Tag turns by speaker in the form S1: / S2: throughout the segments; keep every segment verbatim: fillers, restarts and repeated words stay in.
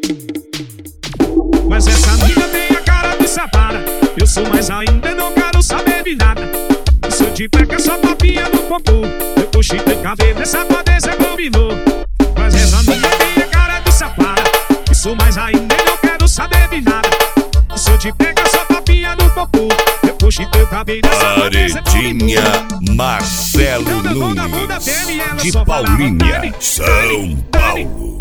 S1: Mas essa mina tem a cara de safada. Eu sou mais ainda e não quero saber de nada. Se eu te pego só papinha no popô, eu puxei teu cabelo, essa padeza combinou. Mas essa mina tem a cara de safada. Eu sou mais ainda e não quero saber de nada. Se eu te pego só papinha no popô, eu puxei teu cabelo, essa padeza combinou.
S2: Paredinha Marcelo Nunes de Paulinha, São Paulo.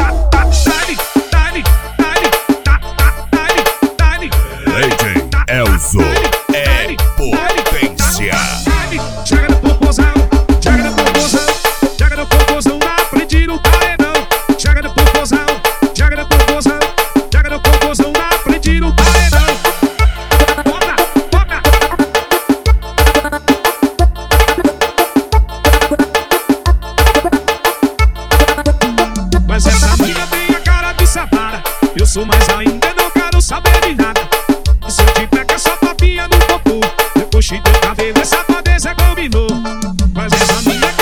S2: Legend Elzo é potência.
S1: Chega no popozão, chega no popozão, chega no popozão na frente do paredão. Chega no popozão, chega no popozão, chega no popozão na frente do paredão. Bota, bota. Mas essa mina tem a cara de safada. Eu sou mais ainda, não quero saber de nada. Se eu te pego essa papinha no popô, eu puxei teu cabelo, essa padeza combinou. Mas essa mina